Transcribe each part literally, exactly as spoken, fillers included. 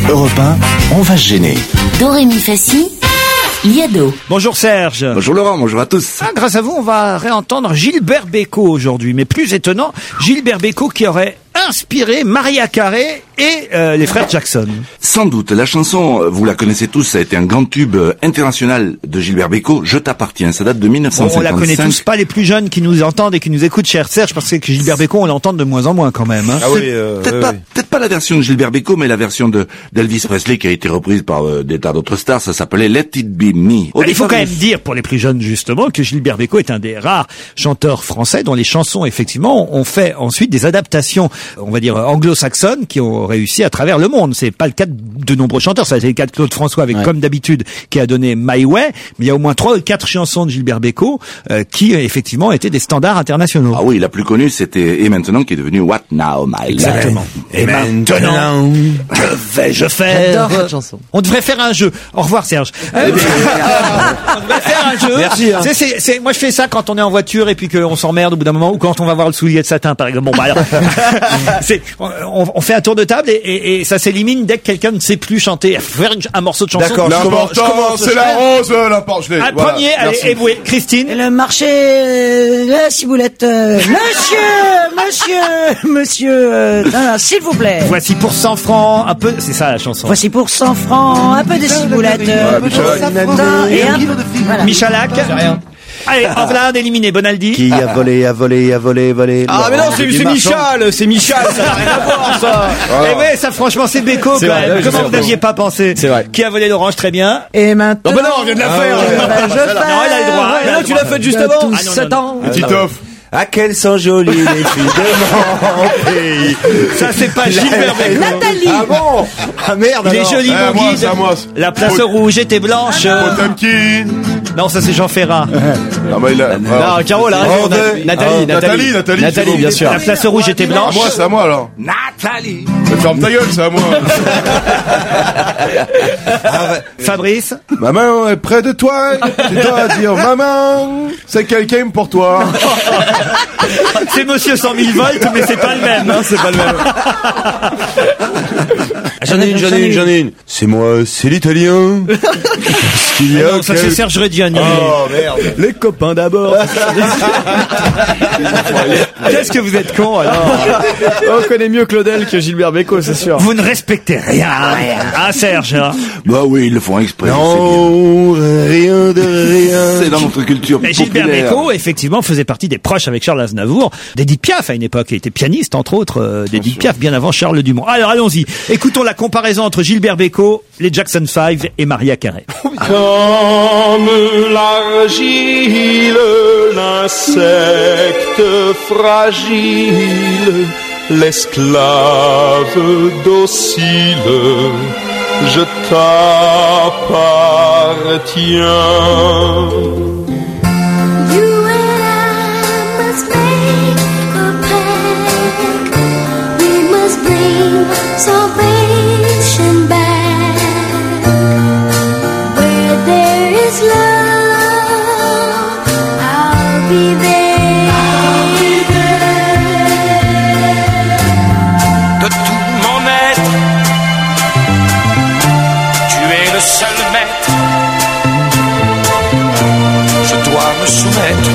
Europe un, on va se gêner. Do, ré, mi, fa, si, Liado. Bonjour Serge. Bonjour Laurent, bonjour à tous. Ah, grâce à vous, on va réentendre Gilbert Bécaud aujourd'hui. Mais plus étonnant, Gilbert Bécaud qui aurait inspiré Mariah Carey et euh, les frères Jackson. Sans doute, la chanson, vous la connaissez tous, ça a été un grand tube international de Gilbert Bécaud, Je t'appartiens, ça date de mille neuf cent cinquante-cinq. Bon, on la connaît tous, pas les plus jeunes qui nous entendent et qui nous écoutent, cher Serge, parce que Gilbert Bécaud, on l'entend de moins en moins quand même. Hein. Ah oui, euh, peut-être, oui, pas, oui. peut-être pas la version de Gilbert Bécaud, mais la version de d'Elvis Presley qui a été reprise par euh, des tas d'autres stars, ça s'appelait Let It Be Me. Au Il faut quand même dire, pour les plus jeunes justement, que Gilbert Bécaud est un des rares chanteurs français dont les chansons, effectivement, ont fait ensuite des adaptations, on va dire, anglo-saxonnes qui ont réussi à travers le monde. C'est pas le cas de nombreux chanteurs. Ça a été le cas de Claude François avec, ouais. comme d'habitude, qui a donné My Way. Mais il y a au moins trois ou quatre chansons de Gilbert Bécaud euh, qui, effectivement, étaient des standards internationaux. Ah oui, la plus connue, c'était Et maintenant, qui est devenue What Now, My Life. Exactement. Et, Et maintenant, que vais-je faire? J'adore cette chanson. On devrait faire un jeu. Au revoir, Serge. Euh, on devrait faire un jeu. Merci. Hein. C'est, c'est, c'est, moi, je fais ça quand on est en voiture et puis qu'on s'emmerde au bout d'un moment, ou quand on va voir le soulier de satin, par exemple. Bon, bah alors, c'est, on, on fait un tour de table et, et, et ça s'élimine dès que quelqu'un ne sait plus chanter. Faire une, un morceau de chanson. D'accord, je commence, je commence, c'est la rose, la porchelet. Un voilà, premier, allez, éboué. Christine. Et le marché, euh, la ciboulette. Euh, monsieur, monsieur, monsieur, euh, ah, s'il vous plaît. Voici pour cent francs, un peu, c'est ça la chanson. Voici pour cent francs, un peu de ciboulette. Voilà, Michalak. Et un peu, voilà. Michalak. C'est rien. Allez, en voilà un éliminé, Bonaldi. Qui a volé, a volé, a volé, volé. Ah, mais non, c'est, c'est Michal, c'est Michal, ça n'a rien à voir, ça. Eh ouais, ça, franchement, c'est Bécaud, quand vrai, même. oui, Comment vous n'aviez pas pensé? C'est vrai. Qui a volé l'orange? Très bien. Et maintenant. Non, bah non, on vient de la faire. Ah, ouais, je fais. Non, elle a le droit. Mais non, tu l'as fait juste avant. Ah, sept ans. Titoff. Ah, qu'elles sont jolies, les filles de mon pays. Ça, c'est pas Gilbert Bécaud. Nathalie. Ah bon? Ah merde, Il est alors. joli, Eh, mon moi, guide. c'est à moi. La place Pot- rouge était blanche. Potemkin. Non, ça, c'est Jean Ferrat. Non, mais il a... Non, Caro, là, Oh, Nathalie, oh, Nathalie, Nathalie, Nathalie, Nathalie, c'est bien bon. sûr. La place rouge était À blanche. moi, c'est à moi, alors. Nathalie. Mais ferme ta gueule, c'est à moi. Fabrice. Maman est près de toi. Tu dois dire, maman, c'est quelqu'un pour toi. C'est Monsieur cent mille volts, mais c'est pas le même. Non, c'est pas le même. J'en ai une, j'en ai une, j'en ai une. C'est moi, c'est l'italien. Parce qu'il y a Non, ça, c'est quel- Serge Reggiani. Oh, merde. Les copains d'abord. Qu'est-ce que vous êtes con, alors? On connaît mieux Claudel que Gilbert Bécaud, c'est sûr. Vous ne respectez rien. Ah, Serge. Hein. Bah oui, ils le font exprès. Non, rien de rien. C'est, c'est dans notre culture Mais Gilbert populaire. Bécaud, effectivement, faisait partie des proches avec Charles Aznavour, d'Edith Piaf à une époque. Il était pianiste, entre autres, euh, d'Edith Piaf, bien avant Charles Dumont. Alors, allons-y. Écoutons la comparaison entre Gilbert Bécaud, les Jackson five et Mariah Carey. Comme l'argile, l'insecte fragile, l'esclave docile, je t'appartiens. You and I must make a pact. We must bring salvation back. Where there is love, I'll be there. I'll be there. De tout mon être, tu es le seul maître. Je dois me soumettre.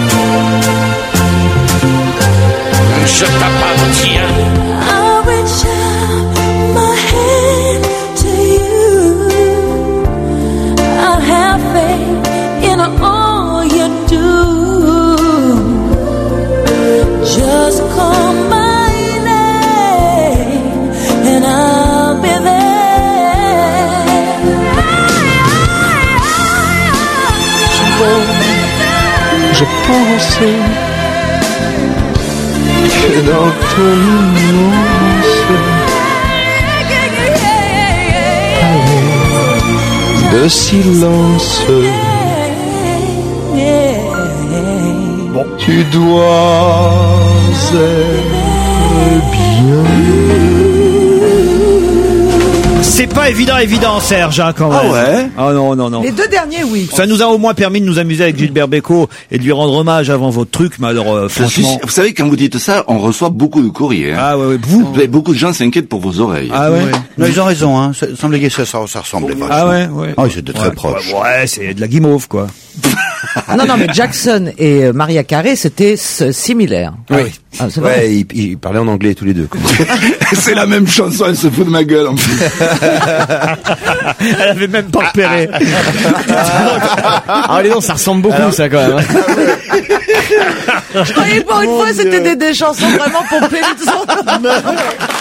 Je t'appartiens. I'll reach out my hand to you. I'll have faith in all you do. Just call my name and I'll be there. Je pensais que dans ton immense palais de silence, Bon. tu dois être bien. C'est pas évident, évident, Serge, hein, quand même. Ah ouais? Ah non, non, non. Les deux derniers, oui. Ça nous a au moins permis de nous amuser avec Gilbert Bécaud et de lui rendre hommage avant votre truc, mais alors, euh, Je suis- franchement... vous savez, quand vous dites ça, on reçoit beaucoup de courriers. Hein. Ah ouais, ouais, vous Vous avez beaucoup de gens s'inquiètent pour vos oreilles. Ah ouais. Non, ils ont raison, hein. Ça semblait que ça, ça, ça ressemblait vachement. Ah ouais, ouais. Ah oui, c'était très Ouais, proche. Ouais, ouais, c'est de la guimauve, quoi. Non, non, mais Jackson et euh, Maria Carey, c'était s- similaire. Oui. Ah, c'est vrai. Ouais, ils, ils parlaient en anglais tous les deux. Quoi. C'est la même chanson, elle se fout de ma gueule en plus. Elle avait même pas repéré. Ah, les non, ça ressemble beaucoup, ça, quand même. Je croyais pour une fois, c'était des, des chansons vraiment pompées.